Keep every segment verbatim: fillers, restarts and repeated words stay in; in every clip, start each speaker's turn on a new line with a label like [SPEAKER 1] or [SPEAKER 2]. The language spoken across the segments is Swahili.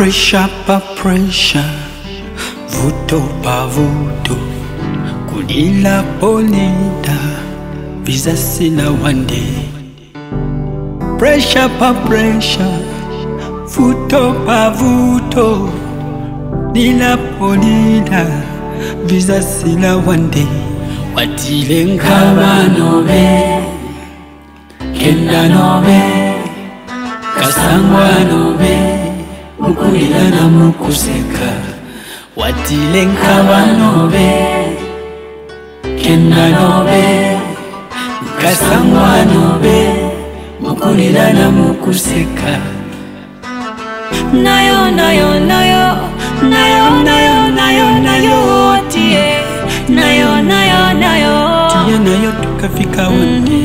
[SPEAKER 1] Pressure pa pressure, vuto pa vuto, kulila polida, visa sina one day. Pressure pa pressure, vuto pa vuto, nila polida, visa sina one day. Watile nkaba nobe, kenda nobe, kasangwa nobe, mukulila na mukuseka. Watile nkaba nobe, kenda nobe, kasangwa nobe, mukulila na mukuseka.
[SPEAKER 2] Nayo nayo nayo nayo nayo nayo nayo tie nayo nayo nayo
[SPEAKER 1] tie nayo tukafika wande.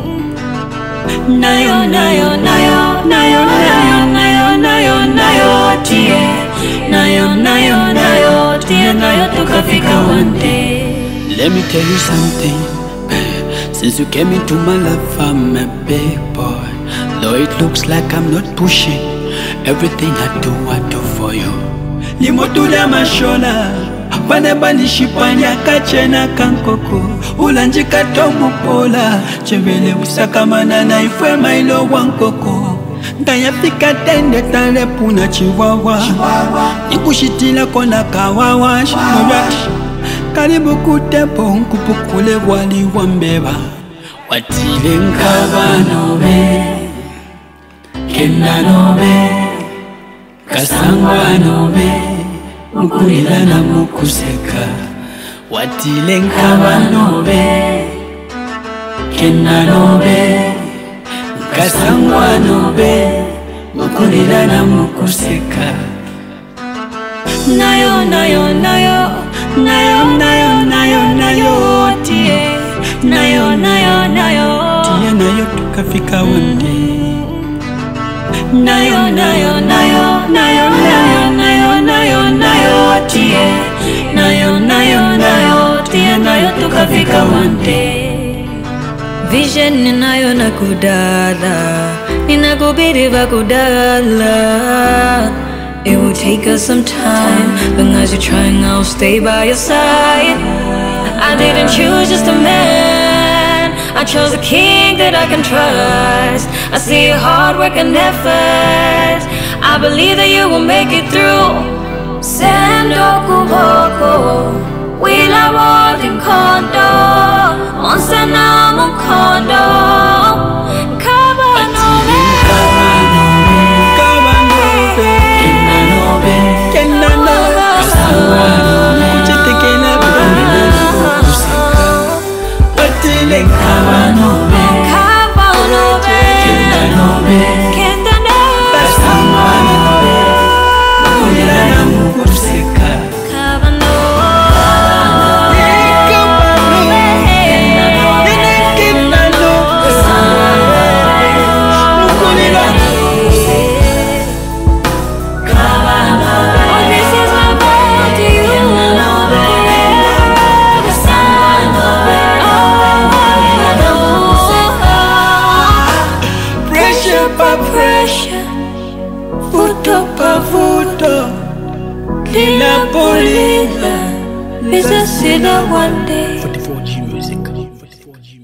[SPEAKER 2] Nayo nayo nayo nayo nayo nayo nayo nayo tie nayo nayo nayo tie nayo tukafika wande.
[SPEAKER 1] Let me tell you something. Since you came into my life, I'm a big boy. Though it looks like I'm not pushing, everything I do, I do for you. Limotula mashola, paneba nishipanya kachena kankoko. Ulanjika tomu pola, chevele usakamana na ifwe mailo wankoko. Ntayafika tende tale puna chiwawa, nikushitila kona kawawa. Karibu kutepo nkupukule wali wambeba. Watile nkaba nobe, kenda nobe, kasangwa nobe, mukulila na mukuseka. Watile nkaba nobe, kenda nobe, kasangwa nobe, mukulila na mukuseka.
[SPEAKER 2] Nayo nayo nayo nayo nayo nayo nayo tie nayo nayo nayo
[SPEAKER 1] tie nayo tukafika wande.
[SPEAKER 2] Nayo nayo nayo nayo nayo nayo nayo nayo tie nayo nayo nayo tie nayo tukafika wande. Vision ninayo na kudala, ninakubiri vakudala. It will take us some time, but as you're trying, I'll stay by your side. I didn't choose just a man, I chose a king that I can trust. I see your hard work and effort, I believe that you will make it through. Sendo kuboko, wila walking kondo, onsana mukondo. Pressure, vuto pa vuto, lila polila, visa sina one day.
[SPEAKER 1] forty-four G music. forty-four G